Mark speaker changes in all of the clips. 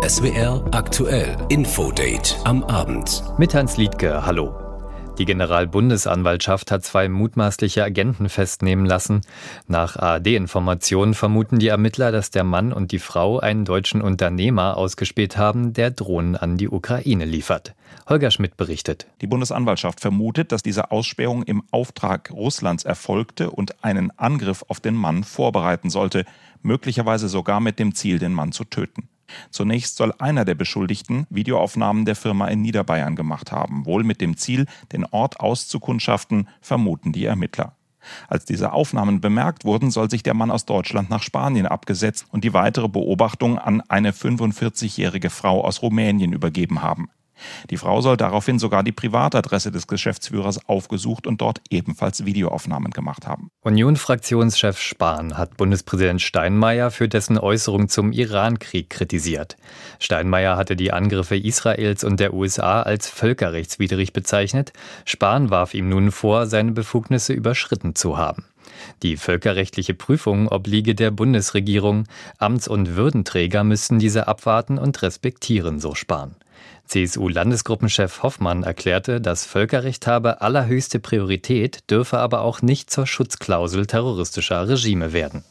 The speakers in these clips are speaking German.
Speaker 1: SWR aktuell Infodate am Abend.
Speaker 2: Mit Hans Liedtke, hallo. Die Generalbundesanwaltschaft hat 2 mutmaßliche Agenten festnehmen lassen. Nach ARD-Informationen vermuten die Ermittler, dass der Mann und die Frau einen deutschen Unternehmer ausgespäht haben, der Drohnen an die Ukraine liefert. Holger Schmidt berichtet.
Speaker 3: Die Bundesanwaltschaft vermutet, dass diese Ausspähung im Auftrag Russlands erfolgte und einen Angriff auf den Mann vorbereiten sollte, möglicherweise sogar mit dem Ziel, den Mann zu töten. Zunächst soll einer der Beschuldigten Videoaufnahmen der Firma in Niederbayern gemacht haben, wohl mit dem Ziel, den Ort auszukundschaften, vermuten die Ermittler. Als diese Aufnahmen bemerkt wurden, soll sich der Mann aus Deutschland nach Spanien abgesetzt und die weitere Beobachtung an eine 45-jährige Frau aus Rumänien übergeben haben. Die Frau soll daraufhin sogar die Privatadresse des Geschäftsführers aufgesucht und dort ebenfalls Videoaufnahmen gemacht haben.
Speaker 2: Union-Fraktionschef Spahn hat Bundespräsident Steinmeier für dessen Äußerung zum Iran-Krieg kritisiert. Steinmeier hatte die Angriffe Israels und der USA als völkerrechtswidrig bezeichnet. Spahn warf ihm nun vor, seine Befugnisse überschritten zu haben. Die völkerrechtliche Prüfung obliege der Bundesregierung. Amts- und Würdenträger müssten diese abwarten und respektieren, so Spahn. CSU-Landesgruppenchef Hoffmann erklärte, das Völkerrecht habe allerhöchste Priorität, dürfe aber auch nicht zur Schutzklausel terroristischer Regime werden.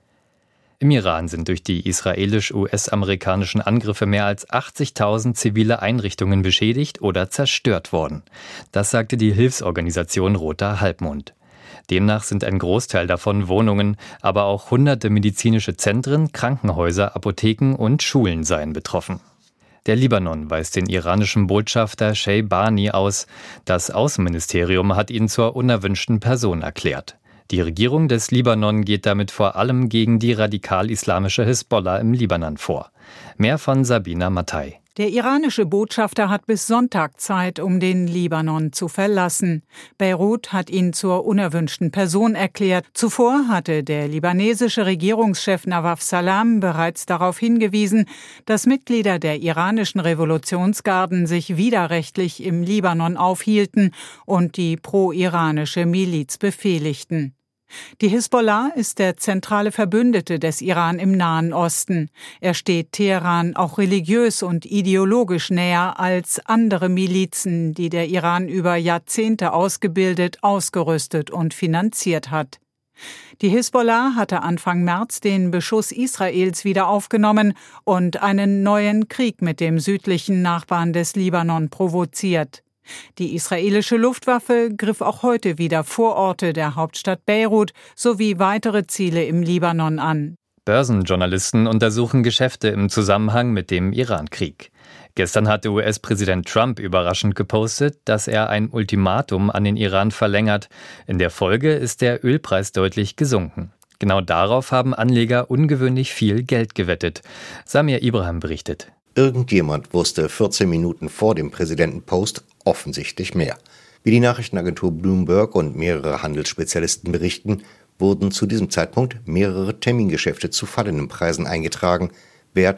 Speaker 2: Im Iran sind durch die israelisch-US-amerikanischen Angriffe mehr als 80.000 zivile Einrichtungen beschädigt oder zerstört worden. Das sagte die Hilfsorganisation Roter Halbmond. Demnach sind ein Großteil davon Wohnungen, aber auch hunderte medizinische Zentren, Krankenhäuser, Apotheken und Schulen seien betroffen. Der Libanon weist den iranischen Botschafter Sheibani aus. Das Außenministerium hat ihn zur unerwünschten Person erklärt. Die Regierung des Libanon geht damit vor allem gegen die radikal-islamische Hisbollah im Libanon vor. Mehr von Sabina Mattei.
Speaker 4: Der iranische Botschafter hat bis Sonntag Zeit, um den Libanon zu verlassen. Beirut hat ihn zur unerwünschten Person erklärt. Zuvor hatte der libanesische Regierungschef Nawaf Salam bereits darauf hingewiesen, dass Mitglieder der iranischen Revolutionsgarden sich widerrechtlich im Libanon aufhielten und die pro-iranische Miliz befehligten. Die Hisbollah ist der zentrale Verbündete des Iran im Nahen Osten. Er steht Teheran auch religiös und ideologisch näher als andere Milizen, die der Iran über Jahrzehnte ausgebildet, ausgerüstet und finanziert hat. Die Hisbollah hatte Anfang März den Beschuss Israels wieder aufgenommen und einen neuen Krieg mit dem südlichen Nachbarn des Libanon provoziert. Die israelische Luftwaffe griff auch heute wieder Vororte der Hauptstadt Beirut sowie weitere Ziele im Libanon an.
Speaker 2: Börsenjournalisten untersuchen Geschäfte im Zusammenhang mit dem Iran-Krieg. Gestern hatte US-Präsident Trump überraschend gepostet, dass er ein Ultimatum an den Iran verlängert. In der Folge ist der Ölpreis deutlich gesunken. Genau darauf haben Anleger ungewöhnlich viel Geld gewettet. Samir Ibrahim berichtet.
Speaker 5: Irgendjemand wusste 14 Minuten vor dem Präsidentenpost offensichtlich mehr. Wie die Nachrichtenagentur Bloomberg und mehrere Handelsspezialisten berichten, wurden zu diesem Zeitpunkt mehrere Termingeschäfte zu fallenden Preisen eingetragen, Wert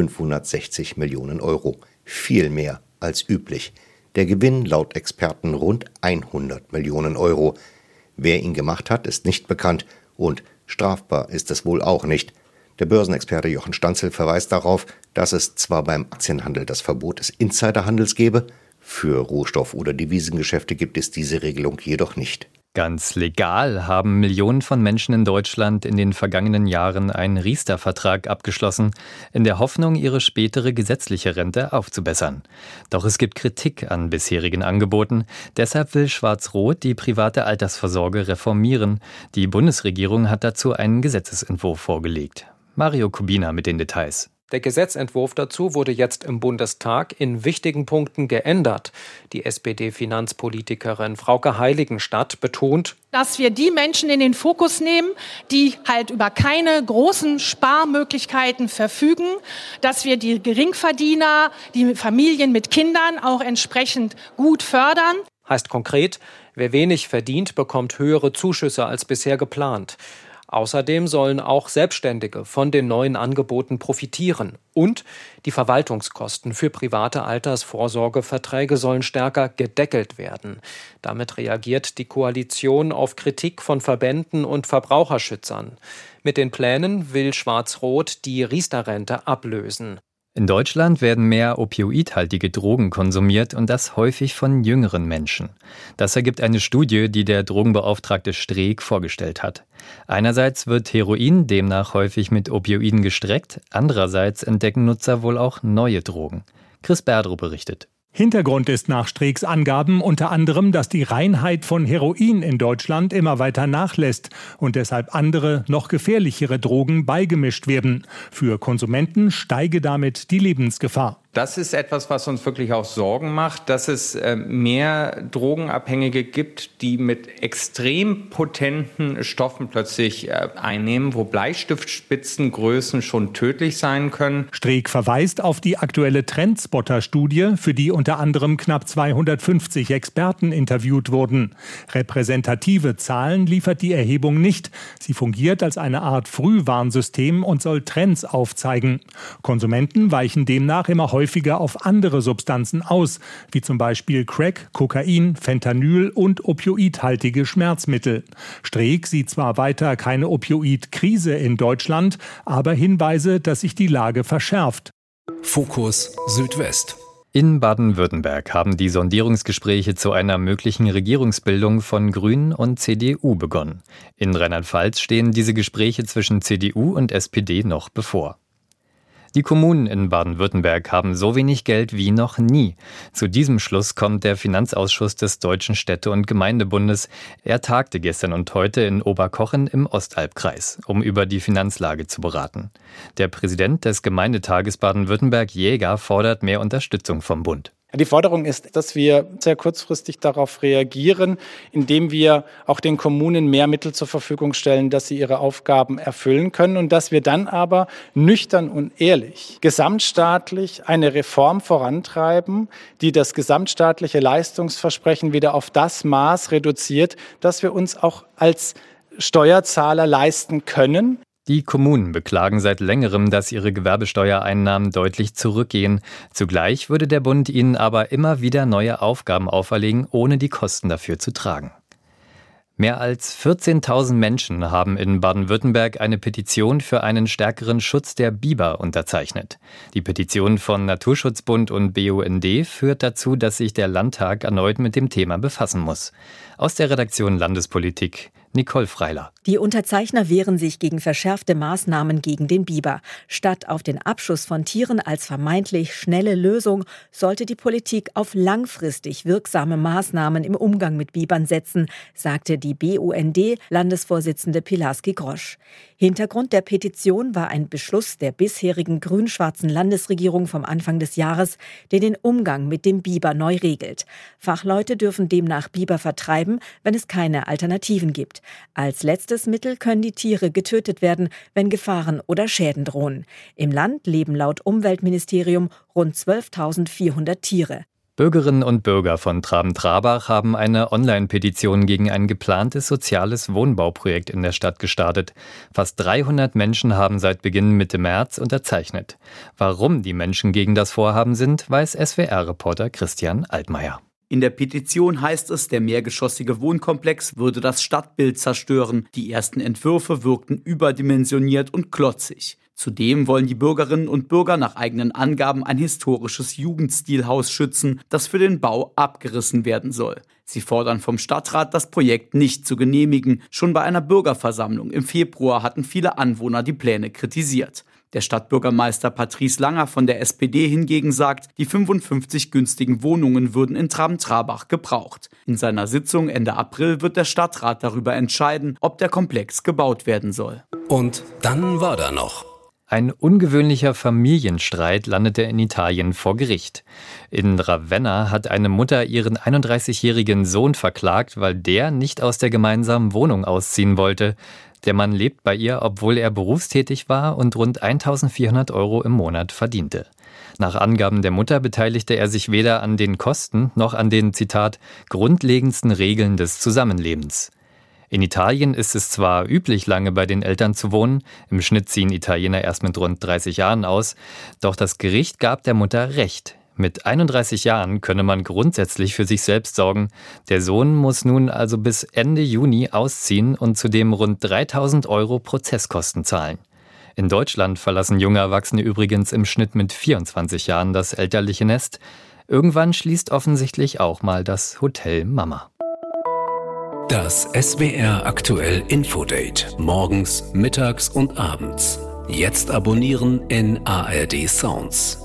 Speaker 5: 560 Millionen Euro. Viel mehr als üblich. Der Gewinn laut Experten rund 100 Millionen Euro. Wer ihn gemacht hat, ist nicht bekannt und strafbar ist es wohl auch nicht. Der Börsenexperte Jochen Stanzel verweist darauf, dass es zwar beim Aktienhandel das Verbot des Insiderhandels gebe, für Rohstoff- oder Devisengeschäfte gibt es diese Regelung jedoch nicht.
Speaker 2: Ganz legal haben Millionen von Menschen in Deutschland in den vergangenen Jahren einen Riester-Vertrag abgeschlossen, in der Hoffnung, ihre spätere gesetzliche Rente aufzubessern. Doch es gibt Kritik an bisherigen Angeboten. Deshalb will Schwarz-Rot die private Altersvorsorge reformieren. Die Bundesregierung hat dazu einen Gesetzesentwurf vorgelegt. Mario Kubina mit den Details.
Speaker 6: Der Gesetzentwurf dazu wurde jetzt im Bundestag in wichtigen Punkten geändert. Die SPD-Finanzpolitikerin Frauke Heiligenstadt betont,
Speaker 7: dass wir die Menschen in den Fokus nehmen, die halt über keine großen Sparmöglichkeiten verfügen, dass wir die Geringverdiener, die Familien mit Kindern auch entsprechend gut fördern.
Speaker 6: Heißt konkret, wer wenig verdient, bekommt höhere Zuschüsse als bisher geplant. Außerdem sollen auch Selbstständige von den neuen Angeboten profitieren. Und die Verwaltungskosten für private Altersvorsorgeverträge sollen stärker gedeckelt werden. Damit reagiert die Koalition auf Kritik von Verbänden und Verbraucherschützern. Mit den Plänen will Schwarz-Rot die Riester-Rente ablösen.
Speaker 2: In Deutschland werden mehr opioidhaltige Drogen konsumiert und das häufig von jüngeren Menschen. Das ergibt eine Studie, die der Drogenbeauftragte Streeck vorgestellt hat. Einerseits wird Heroin demnach häufig mit Opioiden gestreckt, andererseits entdecken Nutzer wohl auch neue Drogen. Chris Berdrow berichtet.
Speaker 8: Hintergrund ist nach Streecks Angaben unter anderem, dass die Reinheit von Heroin in Deutschland immer weiter nachlässt und deshalb andere, noch gefährlichere Drogen beigemischt werden. Für Konsumenten steige damit die Lebensgefahr.
Speaker 9: Das ist etwas, was uns wirklich auch Sorgen macht, dass es mehr Drogenabhängige gibt, die mit extrem potenten Stoffen plötzlich einnehmen, wo Bleistiftspitzengrößen schon tödlich sein können.
Speaker 8: Streeck verweist auf die aktuelle Trendspotter-Studie, für die unter anderem knapp 250 Experten interviewt wurden. Repräsentative Zahlen liefert die Erhebung nicht. Sie fungiert als eine Art Frühwarnsystem und soll Trends aufzeigen. Konsumenten weichen demnach immer häufiger auf andere Substanzen aus, wie zum Beispiel Crack, Kokain, Fentanyl und opioidhaltige Schmerzmittel. Streeck sieht zwar weiter keine Opioid-Krise in Deutschland, aber Hinweise, dass sich die Lage verschärft.
Speaker 1: Fokus Südwest.
Speaker 2: In Baden-Württemberg haben die Sondierungsgespräche zu einer möglichen Regierungsbildung von Grünen und CDU begonnen. In Rheinland-Pfalz stehen diese Gespräche zwischen CDU und SPD noch bevor. Die Kommunen in Baden-Württemberg haben so wenig Geld wie noch nie. Zu diesem Schluss kommt der Finanzausschuss des Deutschen Städte- und Gemeindebundes. Er tagte gestern und heute in Oberkochen im Ostalbkreis, um über die Finanzlage zu beraten. Der Präsident des Gemeindetages Baden-Württemberg, Jäger, fordert mehr Unterstützung vom Bund.
Speaker 10: Die Forderung ist, dass wir sehr kurzfristig darauf reagieren, indem wir auch den Kommunen mehr Mittel zur Verfügung stellen, dass sie ihre Aufgaben erfüllen können und dass wir dann aber nüchtern und ehrlich gesamtstaatlich eine Reform vorantreiben, die das gesamtstaatliche Leistungsversprechen wieder auf das Maß reduziert, dass wir uns auch als Steuerzahler leisten können.
Speaker 2: Die Kommunen beklagen seit längerem, dass ihre Gewerbesteuereinnahmen deutlich zurückgehen. Zugleich würde der Bund ihnen aber immer wieder neue Aufgaben auferlegen, ohne die Kosten dafür zu tragen. Mehr als 14.000 Menschen haben in Baden-Württemberg eine Petition für einen stärkeren Schutz der Biber unterzeichnet. Die Petition von Naturschutzbund und BUND führt dazu, dass sich der Landtag erneut mit dem Thema befassen muss. Aus der Redaktion Landespolitik, Nicole Freiler.
Speaker 11: Die Unterzeichner wehren sich gegen verschärfte Maßnahmen gegen den Biber. Statt auf den Abschuss von Tieren als vermeintlich schnelle Lösung sollte die Politik auf langfristig wirksame Maßnahmen im Umgang mit Bibern setzen, sagte die BUND-Landesvorsitzende Pilarski Grosch. Hintergrund der Petition war ein Beschluss der bisherigen grün-schwarzen Landesregierung vom Anfang des Jahres, der den Umgang mit dem Biber neu regelt. Fachleute dürfen demnach Biber vertreiben, wenn es keine Alternativen gibt. Als letztes Mittel können die Tiere getötet werden, wenn Gefahren oder Schäden drohen. Im Land leben laut Umweltministerium rund 12.400 Tiere.
Speaker 2: Bürgerinnen und Bürger von Traben-Trabach haben eine Online-Petition gegen ein geplantes soziales Wohnbauprojekt in der Stadt gestartet. Fast 300 Menschen haben seit Beginn Mitte März unterzeichnet. Warum die Menschen gegen das Vorhaben sind, weiß SWR-Reporter Christian Altmaier.
Speaker 12: In der Petition heißt es, der mehrgeschossige Wohnkomplex würde das Stadtbild zerstören. Die ersten Entwürfe wirkten überdimensioniert und klotzig. Zudem wollen die Bürgerinnen und Bürger nach eigenen Angaben ein historisches Jugendstilhaus schützen, das für den Bau abgerissen werden soll. Sie fordern vom Stadtrat, das Projekt nicht zu genehmigen. Schon bei einer Bürgerversammlung im Februar hatten viele Anwohner die Pläne kritisiert. Der Stadtbürgermeister Patrice Langer von der SPD hingegen sagt, die 55 günstigen Wohnungen würden in Traben-Trabach gebraucht. In seiner Sitzung Ende April wird der Stadtrat darüber entscheiden, ob der Komplex gebaut werden soll.
Speaker 1: Und dann war da noch.
Speaker 2: Ein ungewöhnlicher Familienstreit landete in Italien vor Gericht. In Ravenna hat eine Mutter ihren 31-jährigen Sohn verklagt, weil der nicht aus der gemeinsamen Wohnung ausziehen wollte. Der Mann lebt bei ihr, obwohl er berufstätig war und rund 1.400 € im Monat verdiente. Nach Angaben der Mutter beteiligte er sich weder an den Kosten noch an den, Zitat, grundlegendsten Regeln des Zusammenlebens. In Italien ist es zwar üblich, lange bei den Eltern zu wohnen, im Schnitt ziehen Italiener erst mit rund 30 Jahren aus, doch das Gericht gab der Mutter Recht. Mit 31 Jahren könne man grundsätzlich für sich selbst sorgen. Der Sohn muss nun also bis Ende Juni ausziehen und zudem rund 3.000 € Prozesskosten zahlen. In Deutschland verlassen junge Erwachsene übrigens im Schnitt mit 24 Jahren das elterliche Nest. Irgendwann schließt offensichtlich auch mal das Hotel Mama.
Speaker 1: Das SWR aktuell Infodate. Morgens, mittags und abends. Jetzt abonnieren in ARD Sounds.